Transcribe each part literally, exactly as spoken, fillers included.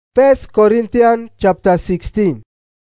First Corinthians chapter sixteen.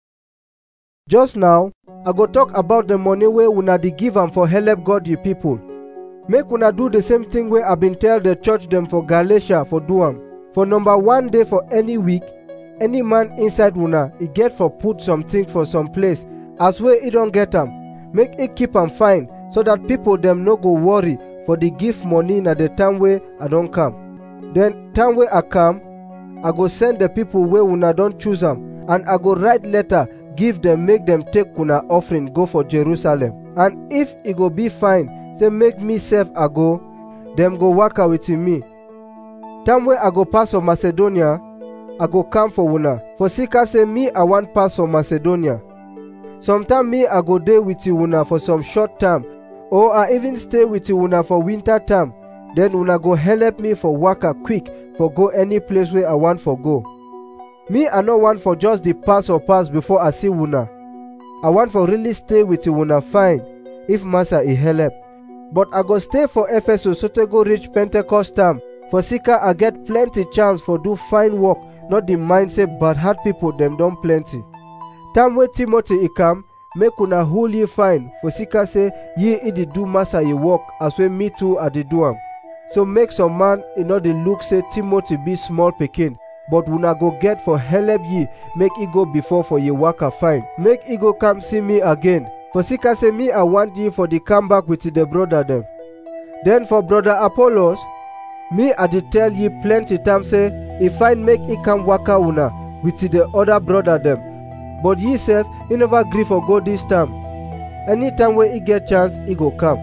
Just now, I go talk about the money wey una dey give am for help God the people. Make una do the same thing wey I been tell the church dem for Galatia for do am. For number one day for any week, any man inside una, e get for put something for some place, as wey e don get am, make e keep am fine, so that people dem no go worry for the give money na the time wey I don come. Then time wey I come, I go send the people wey una don choose am, and I go write letter give them make them take una offering go for Jerusalem. And if e go be fine, say make me sef I go, dem go waka with me. Time wey I go pass for Macedonia, I go come for una, for sika say me I wan pass for Macedonia. Sometime me I go dey with una for some short time, or I even stay with una for winter time, then una go help me for waka quick for go any place where I want for go. Me I no want for just the pass or pass before I see una. I want for really stay with una fine, if Massa e help. But I go stay for Ephesus so to go reach Pentecost time, for sika I get plenty chance for do fine work, not the mind say bad hard people dem don plenty. Time wey Timothy e come, make una hold ye fine, for sika say ye e dey do Massa ye work as wey me too I dey do am. So make some man e no dey look say Timothy be small pikin, but una go get for help ye, make e go before for ye waka fine. Make e go come see me again, for sika say me I want ye for the come back with the brother dem. Then for brother Apollos, me I dey tell ye plenty time say, if I make e come waka una with the other brother dem, but ye sef e never gree for go this time. Anytime wey e get chance, e go come.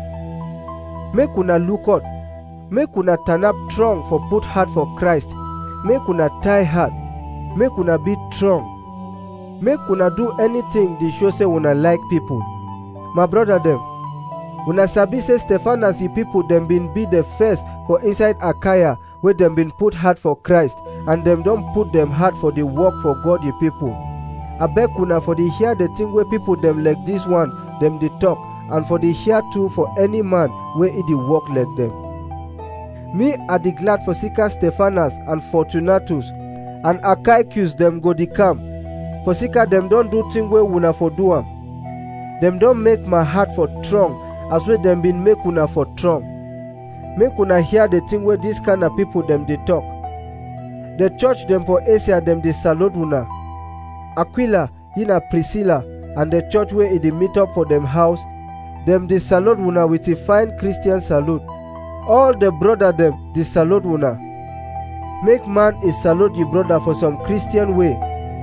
Make una look out. Make una turn up strong for put heart for Christ. Make una tie heart. Make una be strong. Make una do anything they show say una like people. My brother dem, una sabi say Stephanas ye people dem been be the first for inside Achaia, where dem been put heart for Christ, and dem don put them heart for the work for God ye people. I beg una for the hear the thing where people dem like this one, them they talk, and for the hear too for any man where it dey work like them. Me I dey glad for sika Stephanas and Fortunatus and Achaicus dem go dey come, for sika dem don do thing wey una for do am. Dem don make my heart for strong, as wey dem been make una for strong. Make una hear the thing wey this kind of people dem dey talk. The church dem for Asia dem dey salute una. Aquila, Yina Priscilla, and the church where e dey meet up for dem house, dem dey salute una with a fine Christian salute. All the brother dem dey salute una. Make man is salute your brother for some Christian way.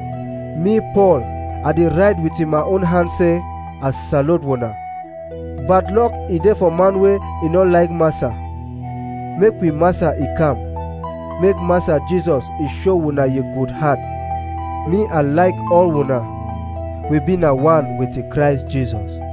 Me Paul, I dey write with in my own hand say, I salute una. Bad luck e dey for man way e no like Massa. Make we Massa e come. Make Massa Jesus e show una your good heart. Me I like all una. We be na one with the Christ Jesus.